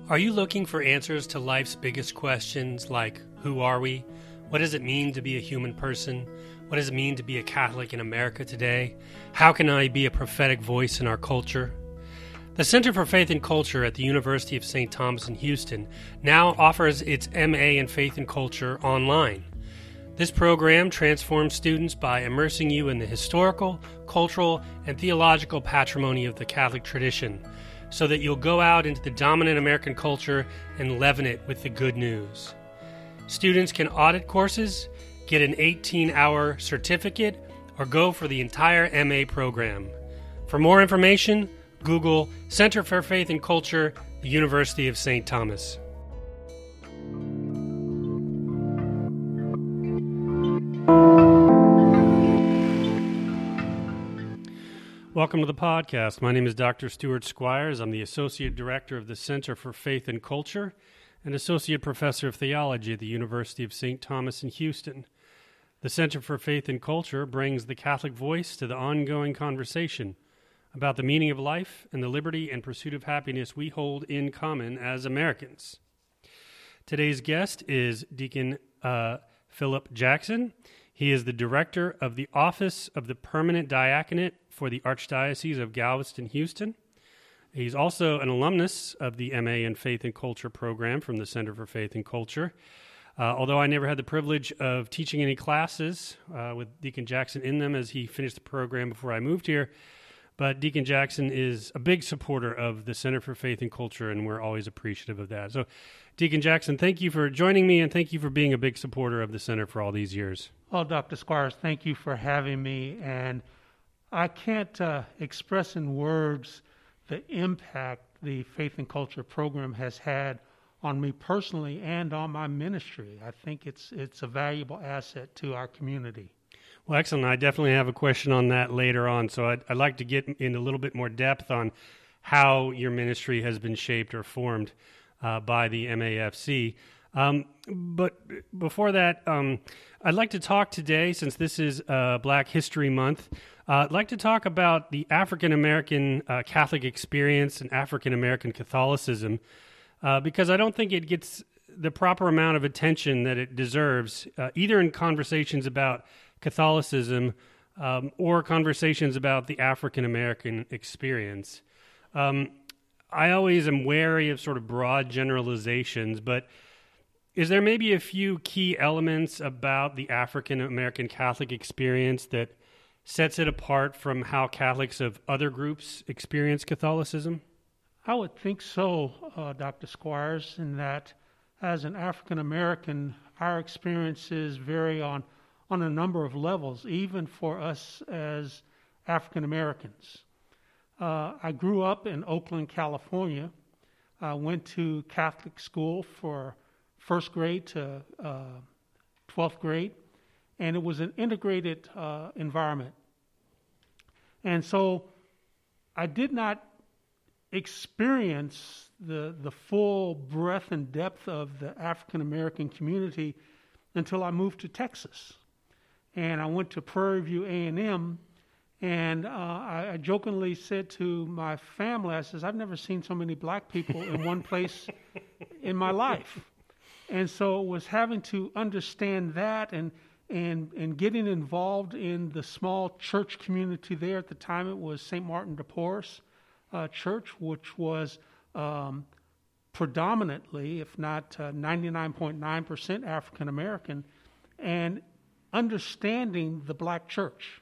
Are you looking for answers to life's biggest questions like, who are we? What does it mean to be a human person? What does it mean to be a Catholic in America today? How can I be a prophetic voice in our culture? The Center for Faith and Culture at the University of St. Thomas in Houston now offers its MA in Faith and Culture online. This program transforms students by immersing you in the historical, cultural, and theological patrimony of the Catholic tradition, so that you'll go out into the dominant American culture and leaven it with the good news. Students can audit courses, get an 18-hour certificate, or go for the entire MA program. For more information, Google Center for Faith and Culture, the University of St. Thomas. Welcome to the podcast. My name is Dr. Stuart Squires. I'm the Associate Director of the Center for Faith and Culture and Associate Professor of Theology at the University of St. Thomas in Houston. The Center for Faith and Culture brings the Catholic voice to the ongoing conversation about the meaning of life and the liberty and pursuit of happiness we hold in common as Americans. Today's guest is Deacon Philip Jackson. He is the Director of the Office of the Permanent Diaconate for the Archdiocese of Galveston-Houston. He's also an alumnus of the MA in Faith and Culture program from the Center for Faith and Culture. Although I never had the privilege of teaching any classes with Deacon Jackson in them as he finished the program before I moved here, but Deacon Jackson is a big supporter of the Center for Faith and Culture, and we're always appreciative of that. So, Deacon Jackson, thank you for joining me, and thank you for being a big supporter of the Center for all these years. Well, Dr. Squires, thank you for having me, and I can't express in words the impact the Faith and Culture program has had on me personally and on my ministry. I think it's a valuable asset to our community. Well, excellent. I definitely have a question on that later on, so I'd like to get in a little bit more depth on how your ministry has been shaped or formed by the MAFC. But before that, I'd like to talk today, since this is Black History Month, I'd like to talk about the African-American Catholic experience and African-American Catholicism, because I don't think it gets the proper amount of attention that it deserves, either in conversations about Catholicism or conversations about the African-American experience. I always am wary of sort of broad generalizations, but is there maybe a few key elements about the African-American Catholic experience that sets it apart from how Catholics of other groups experience Catholicism? I would think so, Dr. Squires, in that as an African-American, our experiences vary on a number of levels, even for us as African-Americans. I grew up in Oakland, California. I went to Catholic school for first grade to 12th grade, and it was an integrated environment. And so I did not experience the full breadth and depth of the African-American community until I moved to Texas. And I went to Prairie View A&M, and I jokingly said to my family, I says, I've never seen so many black people in one place in my life. And so it was having to understand that and getting involved in the small church community there. At the time, it was St. Martin de Porres Church, which was predominantly, if not 99.9% African American, and understanding the black church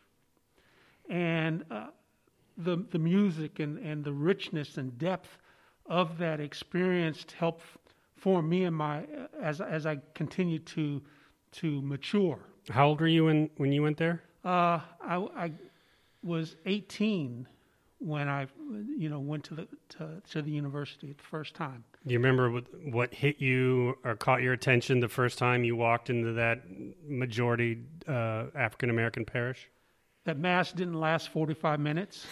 and the music and the richness and depth of that experience helped form me and my as I continued to mature. How old were you when you went there? I was 18 when I went to the university the first time. Do you remember what hit you or caught your attention the first time you walked into that majority African-American parish? That Mass didn't last 45 minutes.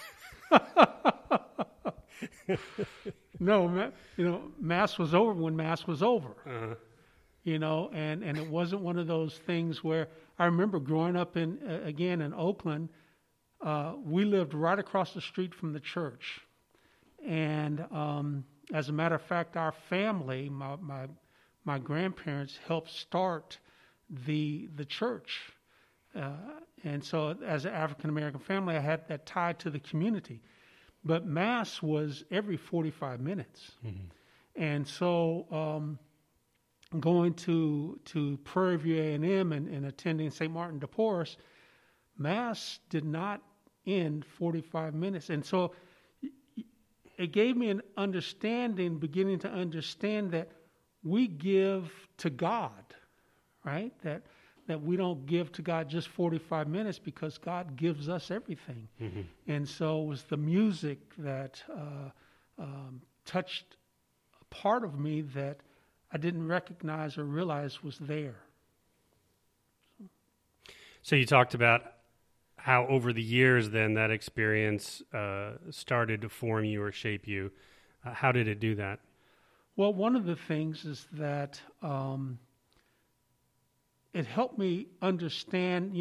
No, Mass was over when Mass was over. Uh-huh. And it wasn't one of those things where I remember growing up in Oakland. We lived right across the street from the church, and As a matter of fact, our family, my grandparents helped start the church. And so as an African-American family, I had that tie to the community. But Mass was every 45 minutes. And so going to Prairie View A&M and attending St. Martin de Porres, Mass did not end 45 minutes. And so it gave me an understanding, beginning to understand that we give to God, right? That we don't give to God just 45 minutes because God gives us everything. And so it was the music that touched a part of me that I didn't recognize or realize was there. So you talked about how over the years then that experience started to form you or shape you. How did it do that? Well, one of the things is that it helped me understand,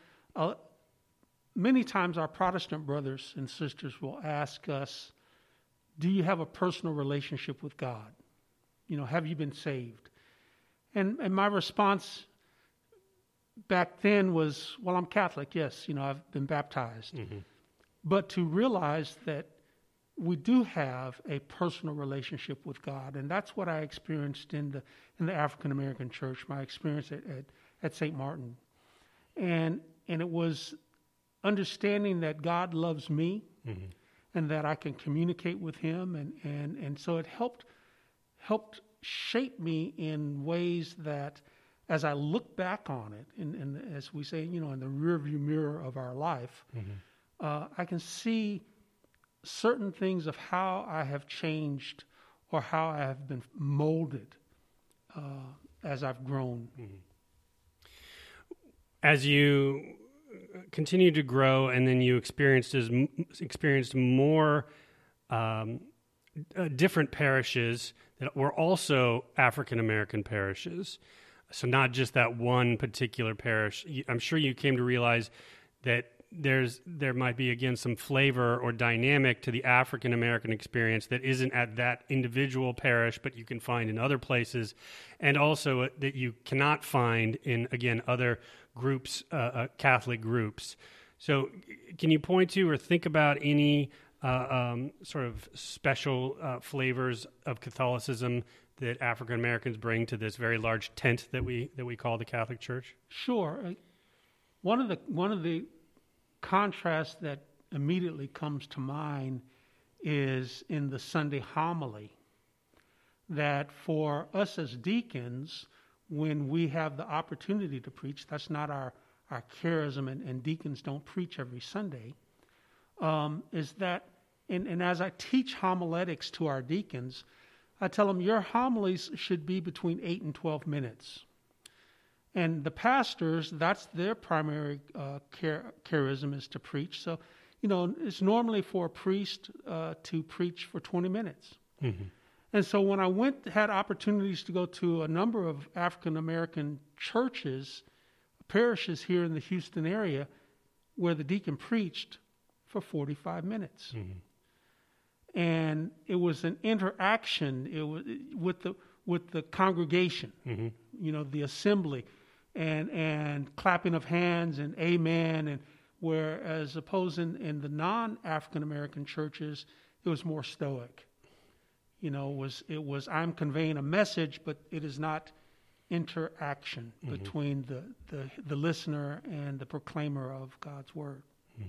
many times our Protestant brothers and sisters will ask us, do you have a personal relationship with God? Have you been saved? And my response back then was, well, I'm Catholic, yes, I've been baptized. But to realize that we do have a personal relationship with God, and that's what I experienced in the African American church, my experience at St. Martin. And it was understanding that God loves me and that I can communicate with him, and so it helped shape me in ways that, as I look back on it, and as we say, in the rearview mirror of our life, I can see certain things of how I have changed or how I have been molded as I've grown. As you continued to grow, and then you experienced more different parishes that were also African American parishes. So not just that one particular parish. I'm sure you came to realize that there might be, again, some flavor or dynamic to the African American experience that isn't at that individual parish, but you can find in other places, and also that you cannot find in, again, other groups, Catholic groups. So can you point to or think about any sort of special flavors of Catholicism that African Americans bring to this very large tent that we call the Catholic Church? Sure. One of the contrasts that immediately comes to mind is in the Sunday homily, that for us as deacons, when we have the opportunity to preach, that's not our charism, and deacons don't preach every Sunday, is that, and as I teach homiletics to our deacons, I tell them your homilies should be between 8 and 12 minutes. And the pastors, that's their primary charism, is to preach. So, it's normally for a priest to preach for 20 minutes. And so when I had opportunities to go to a number of African American churches, parishes here in the Houston area, where the deacon preached for 45 minutes. And it was an interaction. It was with the congregation, the assembly, and clapping of hands and amen. And whereas opposed in the non-African American churches, it was more stoic. It was I'm conveying a message, but it is not interaction between the listener and the proclaimer of God's word.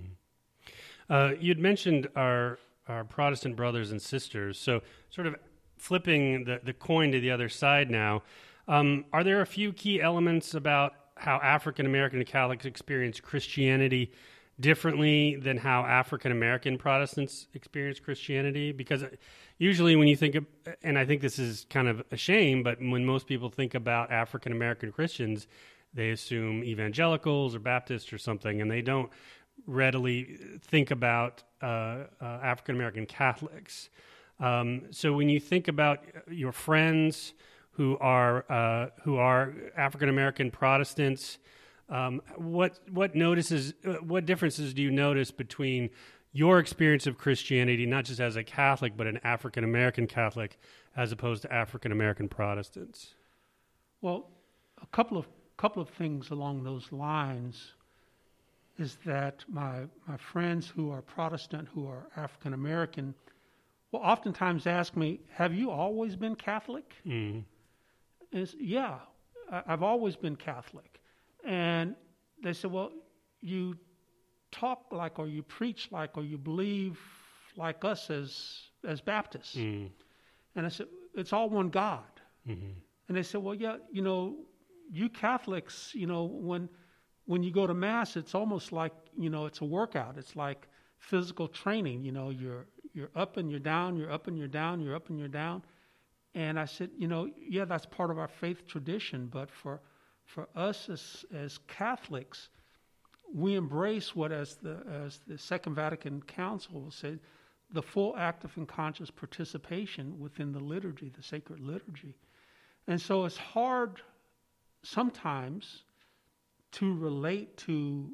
You'd mentioned our Protestant brothers and sisters, so sort of flipping the coin to the other side now, are there a few key elements about how African American Catholics experience Christianity differently than how African American Protestants experience Christianity? Because usually when you think of, and I think this is kind of a shame, but when most people think about African American Christians, they assume evangelicals or Baptists or something, and they don't readily think about African American Catholics. So when you think about your friends who are African American Protestants, what differences do you notice between your experience of Christianity, not just as a Catholic, but an African-American Catholic, as opposed to African-American Protestants? Well, a couple of things along those lines is that my friends who are Protestant, who are African-American, will oftentimes ask me, have you always been Catholic? Mm-hmm. Yeah, I've always been Catholic. And they say, well, you talk like, or you preach like, or you believe like us as Baptists. Mm-hmm. And I said, it's all one God. Mm-hmm. And they said, well, yeah, you Catholics, when you go to Mass, it's almost like, it's a workout. It's like physical training. You're up and you're down, you're up and you're down, you're up and you're down. And I said, yeah, that's part of our faith tradition. But for us as Catholics, we embrace what, as the Second Vatican Council said, the full active and conscious participation within the liturgy, the sacred liturgy. And so it's hard sometimes to relate to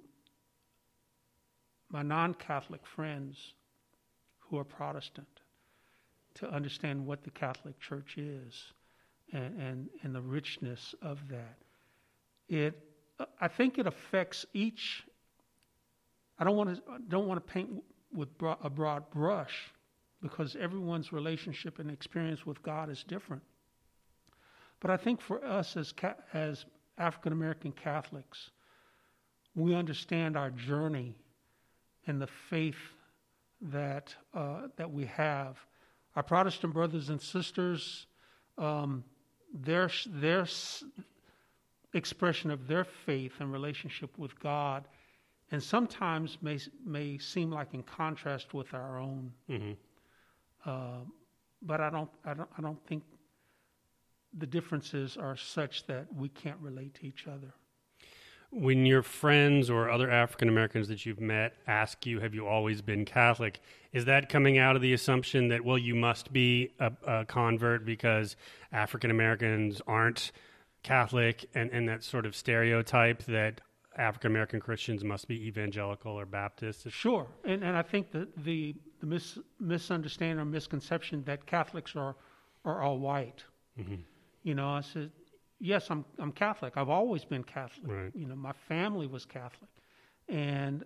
my non-Catholic friends who are Protestant, to understand what the Catholic Church is and the richness of that. I think it affects each. I don't want to paint with a broad brush, because everyone's relationship and experience with God is different. But I think for us as African American Catholics, we understand our journey and the faith that we have. Our Protestant brothers and sisters, their expression of their faith and relationship with God, and sometimes may seem like in contrast with our own. Mm-hmm. But I don't think the differences are such that we can't relate to each other. When your friends or other African Americans that you've met ask you, have you always been Catholic, is that coming out of the assumption that, well, you must be a convert because African Americans aren't Catholic, and that sort of stereotype that African American Christians must be evangelical or Baptist? Sure. And I think that the misunderstanding or misconception that Catholics are all white. Mm-hmm. I said, yes, I'm Catholic. I've always been Catholic. Right. My family was Catholic, and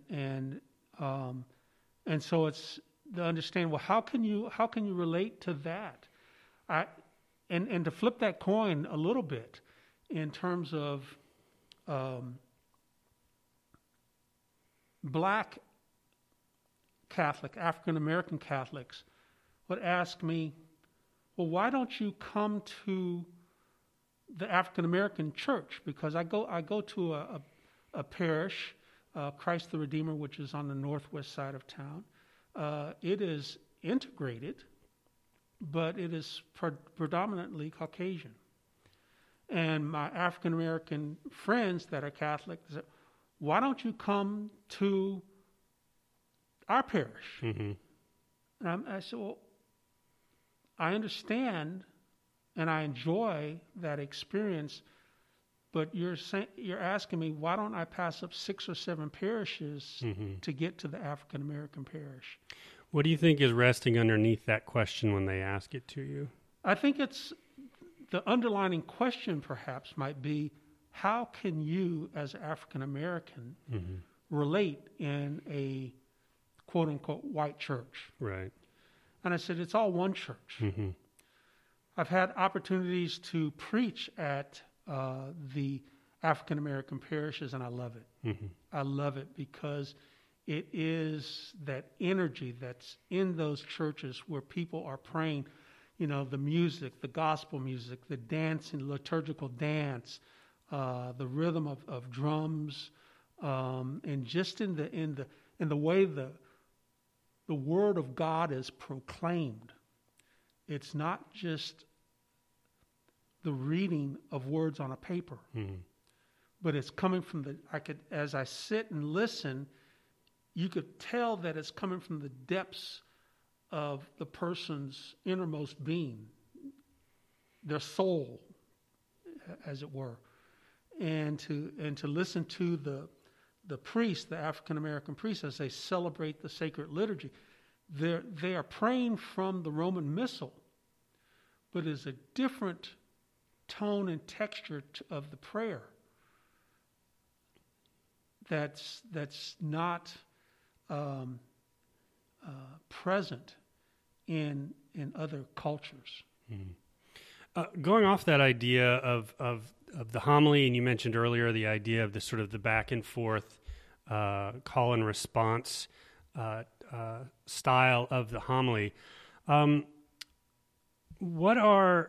so it's to understand. Well, how can you relate to that? And to flip that coin a little bit in terms of Black Catholic, African American Catholics would ask me, well, why don't you come to the African American church? Because I go to a parish, Christ the Redeemer, which is on the northwest side of town. It is integrated, but it is predominantly Caucasian. And my African American friends that are Catholic said, why don't you come to our parish? Mm-hmm. And I said, well, I understand and I enjoy that experience, but you're asking me, why don't I pass up 6 or 7 parishes mm-hmm. to get to the African American parish? What do you think is resting underneath that question when they ask it to you? I think it's the underlining question perhaps might be, how can you as African American mm-hmm. relate in a quote unquote white church? Right. And I said, it's all one church. Mm-hmm. I've had opportunities to preach at the African American parishes, and I love it. Mm-hmm. I love it because it is that energy that's in those churches where people are praying, the music, the gospel music, the dancing, liturgical dance, the rhythm of drums, and just in the way the word of God is proclaimed. It's not just the reading of words on a paper, mm-hmm. but it's coming from as I sit and listen, you could tell that it's coming from the depths of the person's innermost being, their soul, as it were, and to listen to the priests, the African American priests, as they celebrate the sacred liturgy, they are praying from the Roman Missal, but it's a different tone and texture of the prayer that's not present in other cultures. Mm-hmm. Going off that idea of the homily, and you mentioned earlier the idea of the sort of the back and forth call and response style of the homily. What are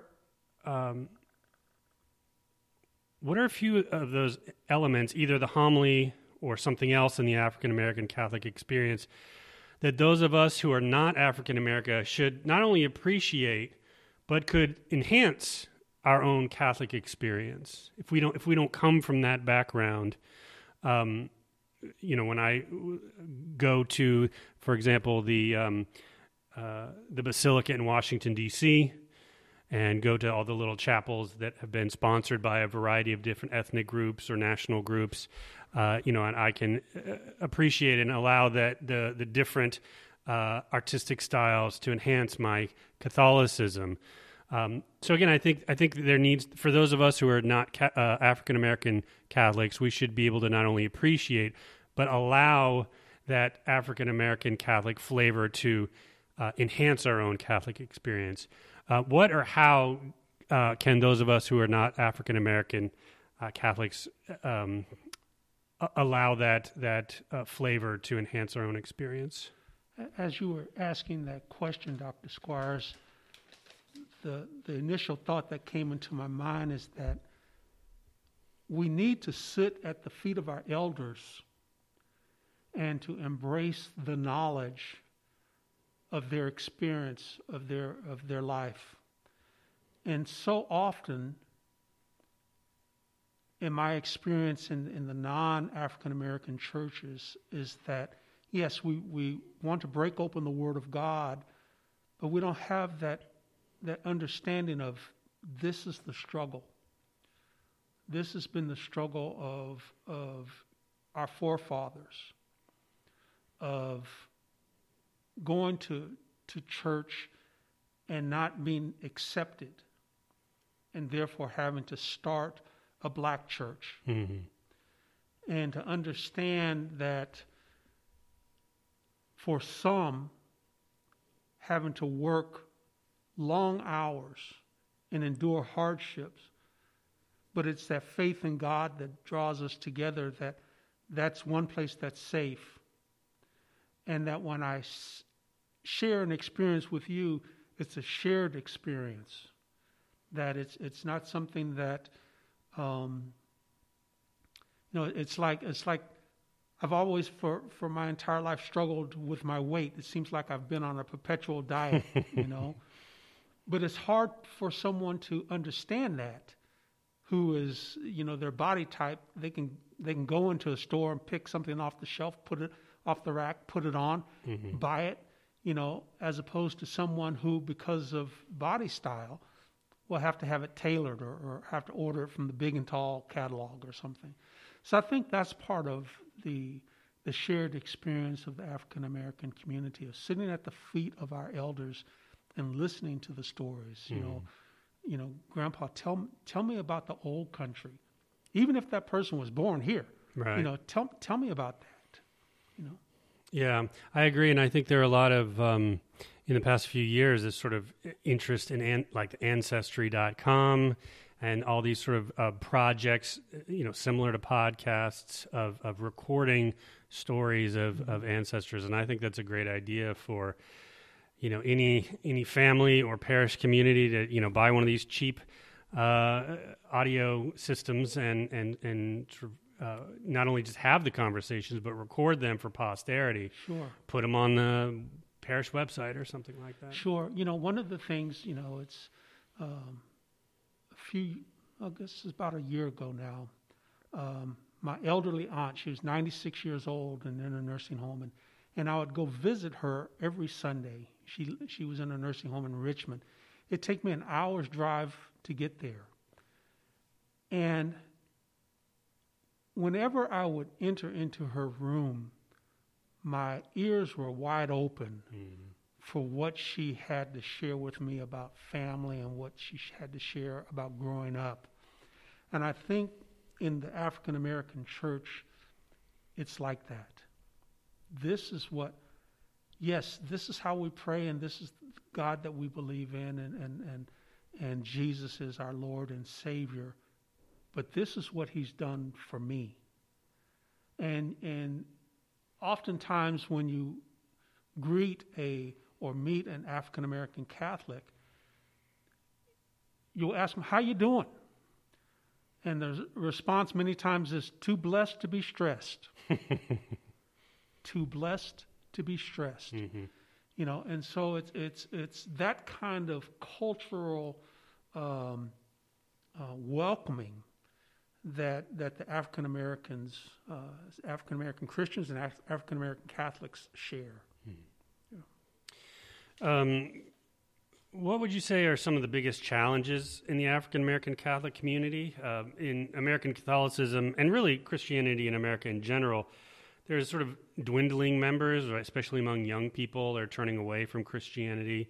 a few of those elements, either the homily or something else in the African American Catholic experience, that those of us who are not African American should not only appreciate but could enhance our own Catholic experience if we don't come from that background? When I go to, for example, the Basilica in Washington, D.C., and go to all the little chapels that have been sponsored by a variety of different ethnic groups or national groups, and I can appreciate and allow that the different artistic styles to enhance my Catholicism. So again, I think there needs, for those of us who are not African American Catholics, we should be able to not only appreciate but allow that African American Catholic flavor to enhance our own Catholic experience. What or how can those of us who are not African American Catholics allow that flavor to enhance our own experience? As you were asking that question, Dr. Squires, the initial thought that came into my mind is that we need to sit at the feet of our elders and to embrace the knowledge of their experience, of their life. And so often, in my experience in the non-African American churches, is that, yes, we want to break open the Word of God, but we don't have that understanding of this is the struggle. This has been the struggle of our forefathers, of going to church and not being accepted, and therefore having to start a black church. Mm-hmm. And to understand that for some, having to work long hours and endure hardships, but it's that faith in God that draws us together, that's one place that's safe. And that when I share an experience with you, it's a shared experience. That it's not something that, it's like I've always for my entire life struggled with my weight. It seems like I've been on a perpetual diet, But it's hard for someone to understand that, who is, their body type. They can go into a store and pick something off the shelf, put it off the rack, put it on, mm-hmm. buy it, as opposed to someone who, because of body style, will have to have it tailored or have to order it from the Big and Tall catalog or something. So I think that's part of the shared experience of the African American community, of sitting at the feet of our elders and listening to the stories. Grandpa, tell me about the old country, even if that person was born here. Right. Tell me about that. Yeah, I agree, and I think there are a lot of in the past few years this sort of interest in like Ancestry.com and all these sort of projects, similar to podcasts of recording stories of ancestors, and I think that's a great idea for any family or parish community to buy one of these cheap audio systems and sort of not only just have the conversations, but record them for posterity. Sure. Put them on the parish website or something like that. Sure. One of the things, it's I guess it's about a year ago now. My elderly aunt, she was 96 years old and in a nursing home, and I would go visit her every Sunday. She was in a nursing home in Richmond. It'd take me an hour's drive to get there. And whenever I would enter into her room, my ears were wide open for what she had to share with me about family and what she had to share about growing up. And I think in the African American church, it's like that. This is this is how we pray, and this is God that we believe in, and Jesus is our Lord and Savior. But this is what He's done for me. And oftentimes when you greet or meet an African American Catholic, you'll ask them, "How you doing?" And the response many times is, "Too blessed to be stressed." Too blessed to be stressed. And so it's that kind of cultural welcoming that the African American Christians and African American Catholics share. What would you say are some of the biggest challenges in the African American Catholic community? In American Catholicism, and really Christianity in America in general, there's sort of dwindling members, especially among young people. They're turning away from Christianity.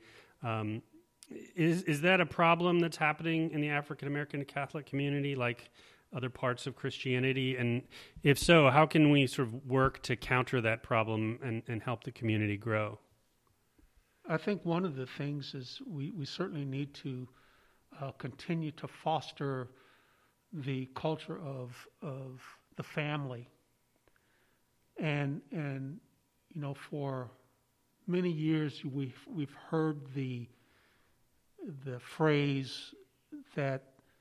Is that a problem that's happening in the African American Catholic community, like other parts of Christianity? And if so, how can we sort of work to counter that problem and help the community grow? I think one of the things is we certainly need to continue to foster the culture of the family. And for many years we've heard the phrase that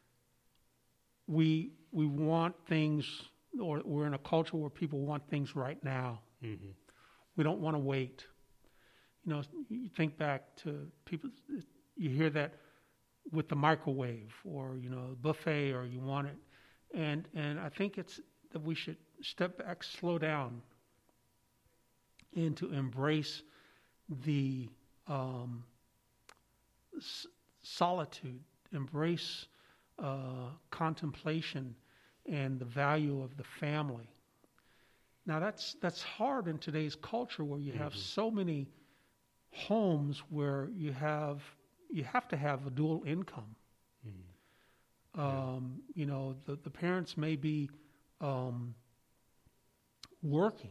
we want things, or we're in a culture where people want things right now. We don't want to wait. You think back to people, you hear that with the microwave or, buffet, or you want it. And I think it's that we should step back, slow down, and to embrace the solitude, embrace contemplation and the value of the family. Now that's hard in today's culture where you have so many homes where you have to have a dual income. The parents may be working.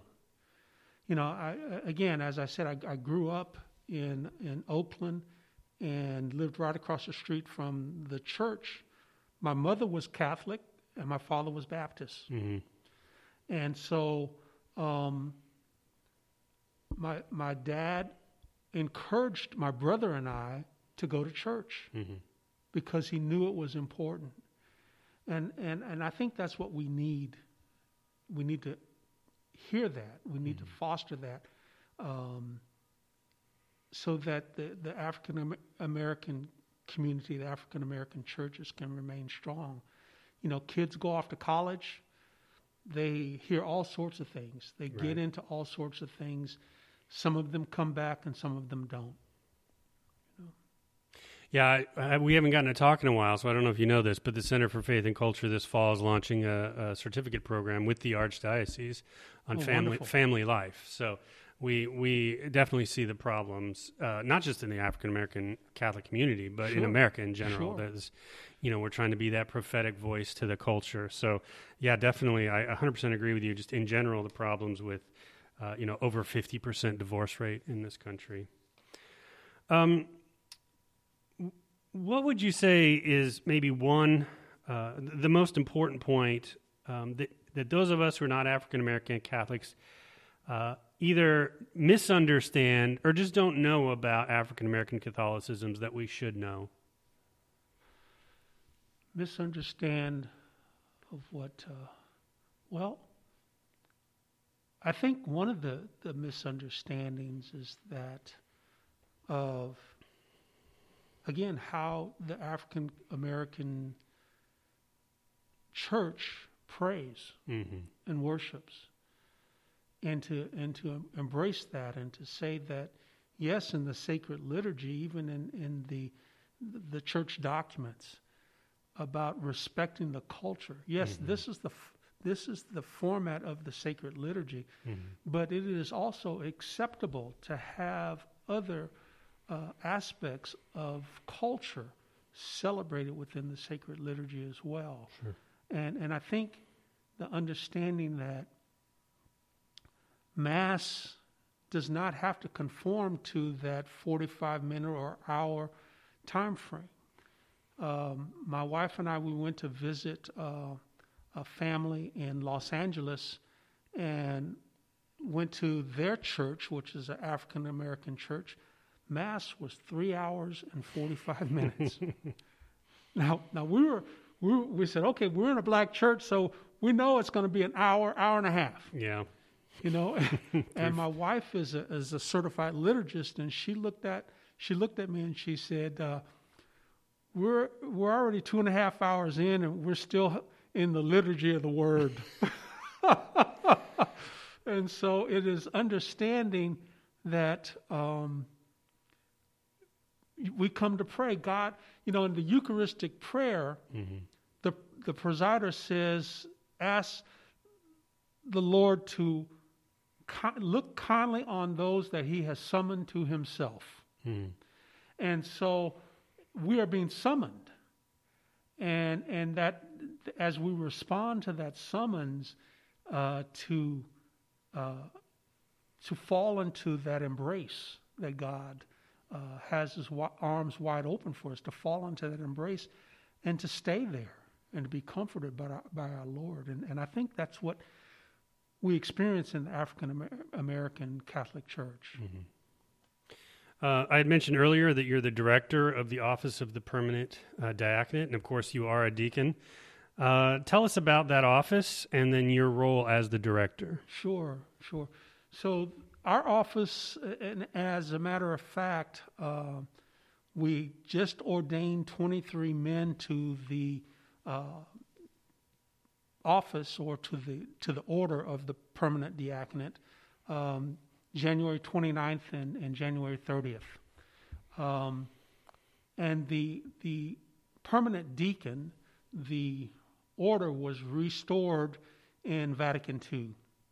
As I said, I grew up in Oakland and lived right across the street from the church. My mother was Catholic and my father was Baptist. And so my dad encouraged my brother and I to go to church because he knew it was important. And I think that's what we need. We need to hear that. We need to foster that so that the African American community, the African American churches can remain strong. Kids go off to college. They hear all sorts of things. They get into all sorts of things. Some of them come back and some of them don't. Yeah, we haven't gotten to talk in a while, so I don't know if you know this, but the Center for Faith and Culture this fall is launching a certificate program with the Archdiocese on family life. So we definitely see the problems, not just in the African American Catholic community, but in America in general. There's, we're trying to be that prophetic voice to the culture. So yeah, definitely, I 100% agree with you. Just in general, the problems with over 50% divorce rate in this country. What would you say is maybe one, the most important point that those of us who are not African American Catholics either misunderstand or just don't know about African American Catholicisms that we should know? Misunderstand of what? I think one of the misunderstandings is that of, again, how the African American church prays and worships, and to embrace that, and to say that, yes, in the sacred liturgy, even in the church documents, about respecting the culture. Yes, this is this is the format of the sacred liturgy, but it is also acceptable to have other aspects of culture celebrated within the sacred liturgy as well. Sure. And I think the understanding that Mass does not have to conform to that 45-minute or hour time frame. My wife and I, we went to visit a family in Los Angeles and went to their church, which is an African American church. Mass was 3 hours and 45 minutes. Now we said, okay, we're in a black church, so we know it's going to be an hour and a half. Yeah. You know, and my wife is a certified liturgist, and she looked at me and she said, "We're already 2.5 hours in, and we're still in the liturgy of the Word." And so it is understanding that we come to pray. God, in the Eucharistic prayer, the presider says, "Ask the Lord to look kindly on those that He has summoned to Himself." And so we are being summoned, and that as we respond to that summons, to fall into that embrace that God has His arms wide open for us, to fall into that embrace and to stay there and to be comforted by our Lord. And I think that's what we experience in the African American Catholic Church. I had mentioned earlier that you're the director of the Office of the Permanent Diaconate, and of course you are a deacon. Tell us about that office and then your role as the director. Sure. So our office, and as a matter of fact, we just ordained 23 men to the office, or to the order of the permanent diaconate, January 29th and January 30th. And the permanent deacon, the order was restored in Vatican II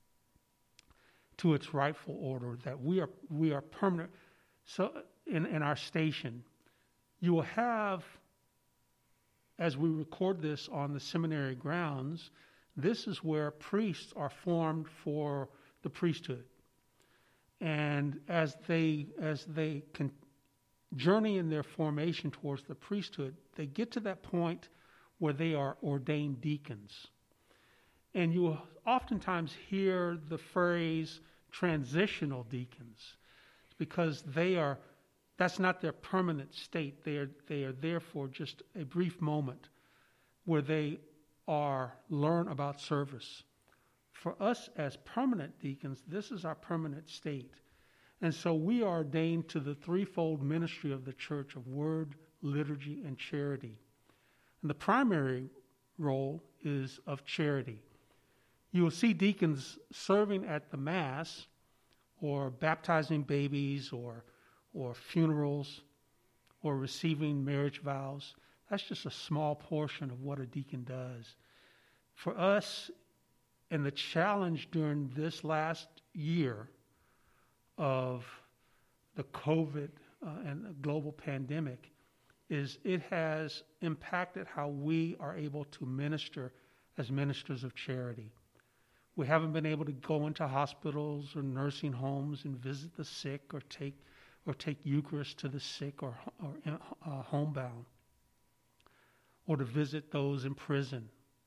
to its rightful order, that we are permanent. So in our station, you will have, as we record this on the seminary grounds, this is where priests are formed for the priesthood. And as they can journey in their formation towards the priesthood, they get to that point where they are ordained deacons. And you will oftentimes hear the phrase transitional deacons, because that's not their permanent state. They are there for just a brief moment where they learn about service. For us as permanent deacons, this is our permanent state. And so we are ordained to the threefold ministry of the church of word, liturgy, and charity. And the primary role is of charity. You will see deacons serving at the Mass, or baptizing babies, or funerals, or receiving marriage vows. That's just a small portion of what a deacon does. For us, and the challenge during this last year of the COVID and the global pandemic, is it has impacted how we are able to minister as ministers of charity. We haven't been able to go into hospitals or nursing homes and visit the sick, or take Eucharist to the sick or homebound, or to visit those in prison.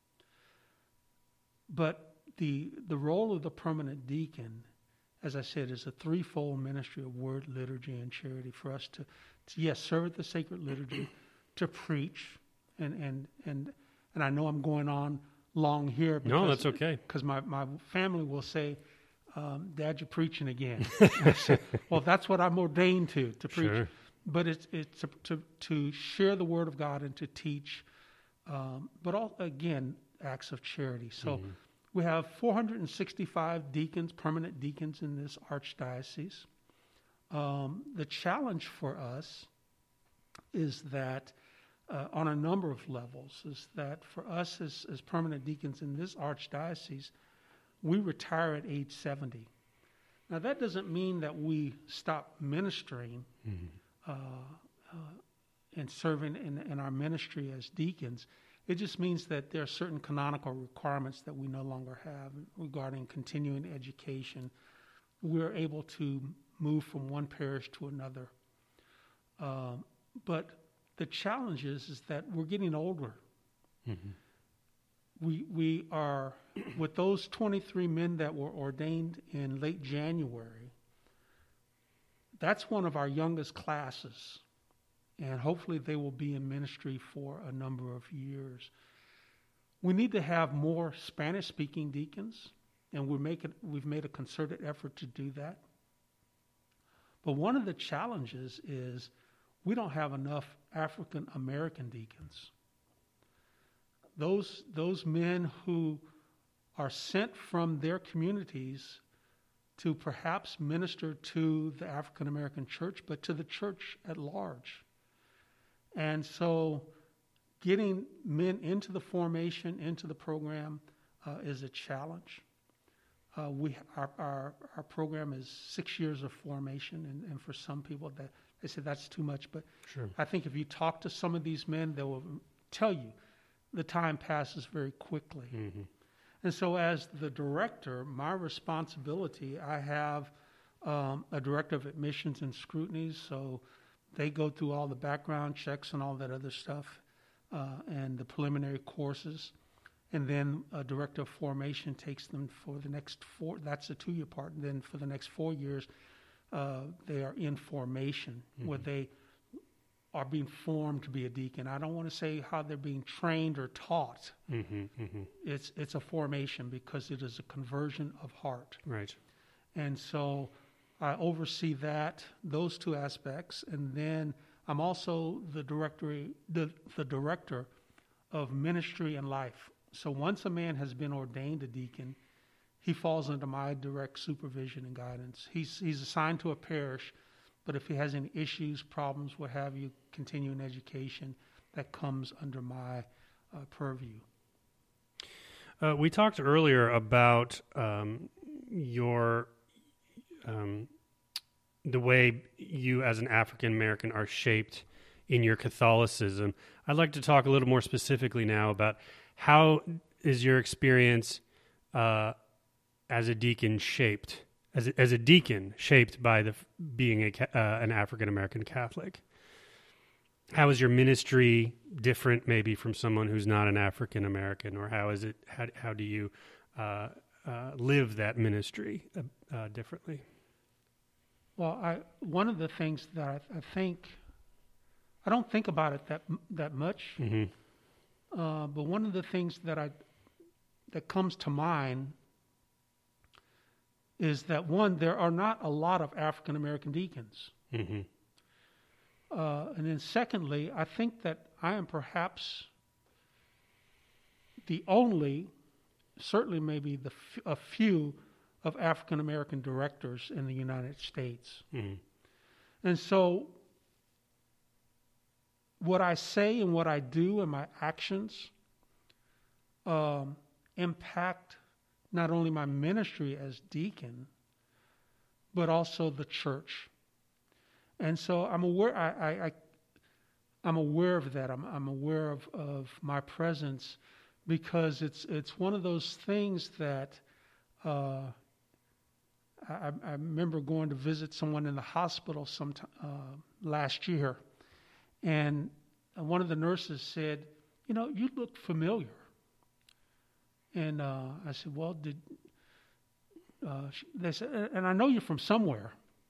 But the role of the permanent deacon, as I said, is a threefold ministry of word, liturgy, and charity, for us to yes, serve at the sacred liturgy, to preach, and I know I'm going on long here. No, that's okay. Because my family will say, "Dad, you're preaching again." I say, well, that's what I'm ordained to preach. Sure. But it's to share the word of God and to teach, but all, again, acts of charity. So we have 465 deacons, permanent deacons in this archdiocese. The challenge for us is that on a number of levels, is that for us as permanent deacons in this archdiocese, we retire at age 70. Now, that doesn't mean that we stop ministering and serving in our ministry as deacons. It just means that there are certain canonical requirements that we no longer have regarding continuing education. We're able to move from one parish to another. But the challenge is that we're getting older. We are, with those 23 men that were ordained in late January, that's one of our youngest classes. And hopefully they will be in ministry for a number of years. We need to have more Spanish-speaking deacons, and we've made a concerted effort to do that. But one of the challenges is we don't have enough African-American deacons. Those men who are sent from their communities to perhaps minister to the African-American church, but to the church at large. And so getting men into the formation, into the program, is a challenge. Our program is 6 years of formation, and for some people that they say that's too much. But sure. I think if you talk to some of these men, they will tell you the time passes very quickly. And so as the director, my responsibility, I have a director of admissions and scrutinies, so they go through all the background checks and all that other stuff, and the preliminary courses. And then a director of formation takes them for the next 4, that's the 2-year part. And then for the next 4 years, they are in formation, where they are being formed to be a deacon. I don't want to say how they're being trained or taught. It's a formation because it is a conversion of heart. Right. And so I oversee those 2 aspects, and then I'm also the director of ministry and life. So once a man has been ordained a deacon, he falls under my direct supervision and guidance. He's assigned to a parish, but if he has any issues, problems, what have you, continuing education, that comes under my purview. We talked earlier about the way you as an African American are shaped in your Catholicism. I'd like to talk a little more specifically now about how is your experience as a deacon shaped, as a deacon shaped by being an African American Catholic? How is your ministry different, maybe, from someone who's not an African American, or how is it? How do you live that ministry differently? Well, one of the things that I think, I don't think about it that much, but one of the things that comes to mind is that, one, there are not a lot of African American deacons. And then secondly, I think that I am perhaps the only, certainly maybe a few of African American directors in the United States. And so what I say and what I do and my actions impact not only my ministry as deacon, but also the church. And so I'm aware. I'm aware of that. I'm aware of my presence, because it's one of those things that I remember going to visit someone in the hospital last year, and one of the nurses said, "You look familiar." And I said, "Well, they said, and I know you're from somewhere."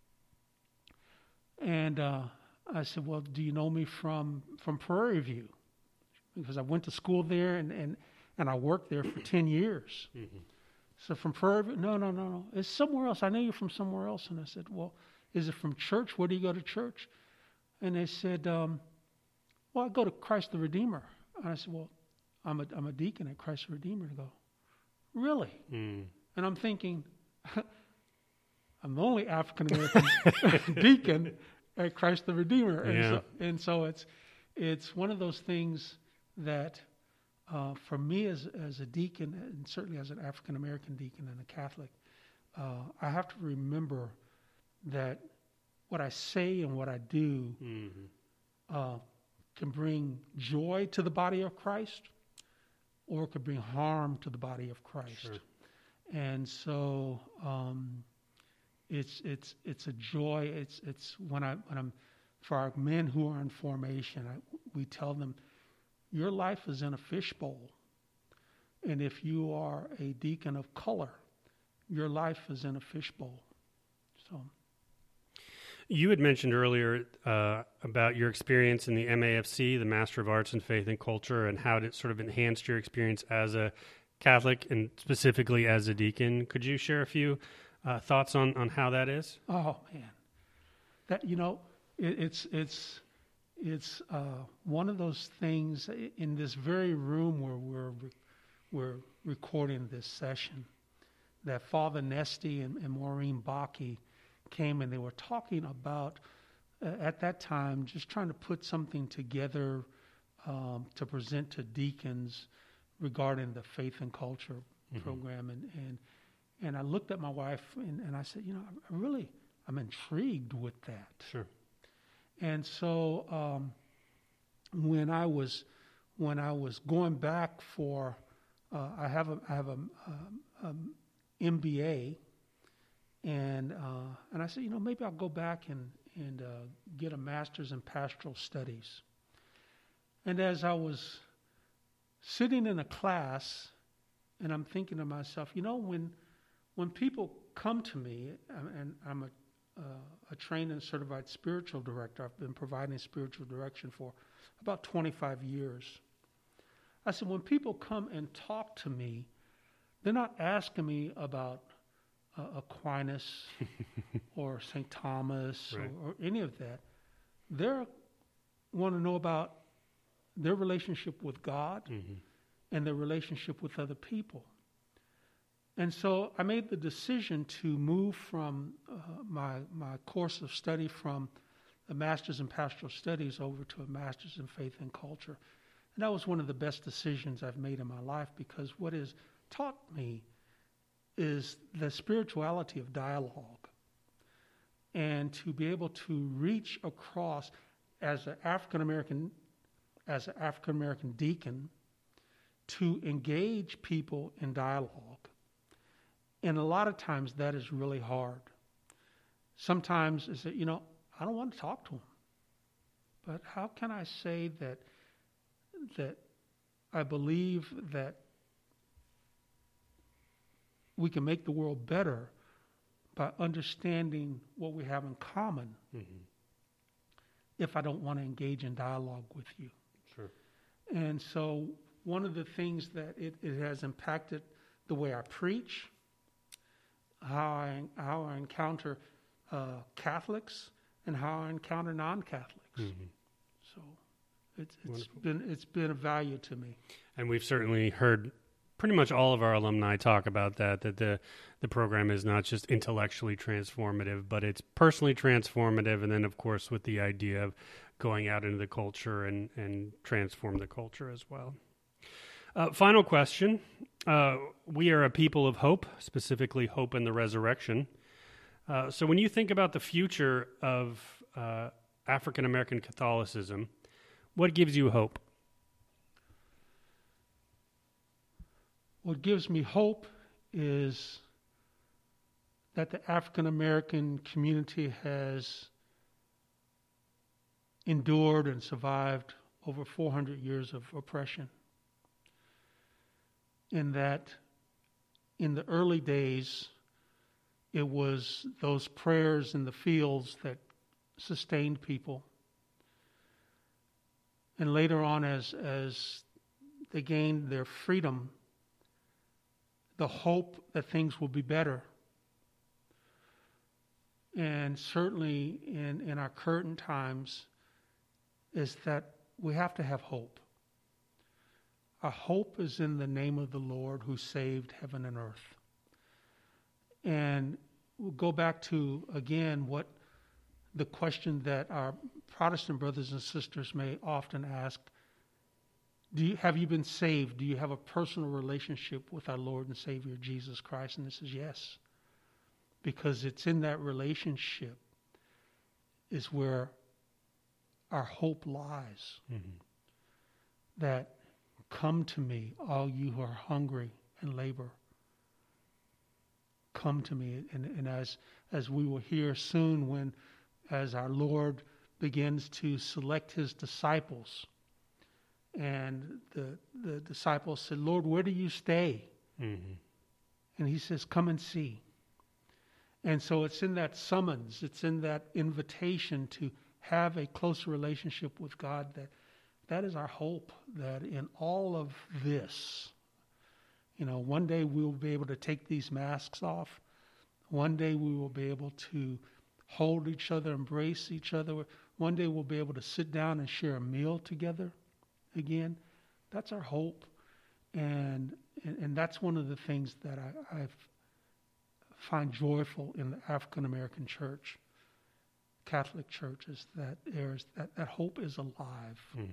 And I said, "Well, do you know me from Prairie View?" Because I went to school there and I worked there for 10 years. So from Prairie View, no, it's somewhere else. I know you're from somewhere else. And I said, "Well, is it from church? Where do you go to church?" And they said, "Well, I go to Christ the Redeemer." And I said, "Well, I'm a deacon at Christ the Redeemer." To go, "Really?" And I'm thinking, I'm the only African American deacon at Christ the Redeemer, and so it's one of those things that for me as a deacon, and certainly as an African American deacon and a Catholic, I have to remember that what I say and what I do can bring joy to the body of Christ, or it could bring harm to the body of Christ. Sure. And so it's a joy. It's when I'm for our men who are in formation, we tell them, your life is in a fishbowl, and if you are a deacon of color, your life is in a fishbowl. So. You had mentioned earlier about your experience in the MAFC, the Master of Arts in Faith and Culture, and how it sort of enhanced your experience as a Catholic and specifically as a deacon. Could you share a few thoughts on how that is? Oh man, that it's one of those things in this very room where we're recording this session, that Father Nesty and Maureen Bakke came, and they were talking about at that time just trying to put something together to present to deacons regarding the Faith and Culture program, and I looked at my wife and I said, I'm intrigued with that. Sure. And so when I was going back for I have a MBA, and I said, maybe I'll go back and get a master's in pastoral studies. And as I was sitting in a class, and I'm thinking to myself, when people come to me, and I'm a trained and certified spiritual director. I've been providing spiritual direction for about 25 years. I said, when people come and talk to me, they're not asking me about Aquinas or St. Thomas right. or any of that. They want to know about their relationship with God and their relationship with other people. And so I made the decision to move from my course of study from a master's in pastoral studies over to a master's in faith and culture. And that was one of the best decisions I've made in my life, because what has taught me is the spirituality of dialogue, and to be able to reach across as an African American deacon, to engage people in dialogue. And a lot of times that is really hard. Sometimes it's that, I don't want to talk to them. But how can I say that I believe that we can make the world better by understanding what we have in common if I don't want to engage in dialogue with you? Sure. And so one of the things that it has impacted the way I preach, how I encounter Catholics, and how I encounter non-Catholics. So it's been a value to me. And we've certainly heard pretty much all of our alumni talk about that the program is not just intellectually transformative, but it's personally transformative, and then, of course, with the idea of going out into the culture and transform the culture as well. Final question. We are a people of hope, specifically hope in the resurrection. So when you think about the future of African American Catholicism, what gives you hope? What gives me hope is that the African American community has endured and survived over 400 years of oppression. In that, in the early days, it was those prayers in the fields that sustained people. And later on, as they gained their freedom, the hope that things will be better. And certainly in our current times is that we have to have hope. Our hope is in the name of the Lord who saved heaven and earth. And we'll go back to, again, what the question that our Protestant brothers and sisters may often ask, have you been saved? Do you have a personal relationship with our Lord and Savior Jesus Christ? And this is yes. Because it's in that relationship is where our hope lies. Mm-hmm. That come to me, all you who are hungry and labor. Come to me. And as we will hear soon, as our Lord begins to select his disciples, and the disciples said, Lord, where do you stay? Mm-hmm. And he says, come and see. And so it's in that summons, it's in that invitation to have a closer relationship with God that is our hope, that in all of this, one day we will be able to take these masks off. One day we will be able to hold each other, embrace each other. One day we'll be able to sit down and share a meal together again. That's our hope. And that's one of the things that I find joyful in the African American church, Catholic Church, is that that hope is alive. Mm-hmm.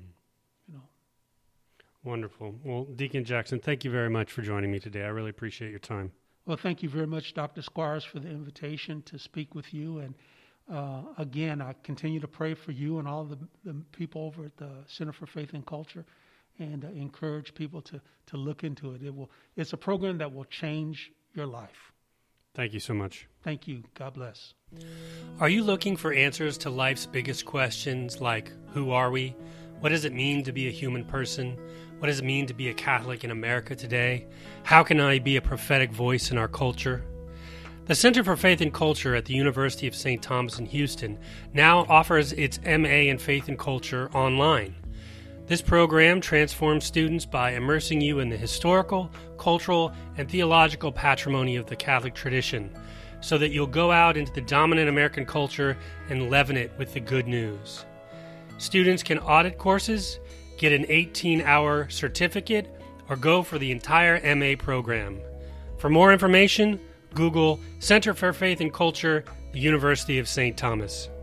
Wonderful. Well, Deacon Jackson, thank you very much for joining me today. I really appreciate your time. Well, thank you very much, Dr. Squires, for the invitation to speak with you. And again, I continue to pray for you and all the people over at the Center for Faith and Culture, and encourage people to look into it. It's a program that will change your life. Thank you so much. Thank you. God bless. Are you looking for answers to life's biggest questions like, who are we? What does it mean to be a human person? What does it mean to be a Catholic in America today? How can I be a prophetic voice in our culture? The Center for Faith and Culture at the University of St. Thomas in Houston now offers its MA in Faith and Culture online. This program transforms students by immersing you in the historical, cultural, and theological patrimony of the Catholic tradition, so that you'll go out into the dominant American culture and leaven it with the good news. Students can audit courses, get an 18-hour certificate, or go for the entire MA program. For more information, Google Center for Faith and Culture, the University of St. Thomas.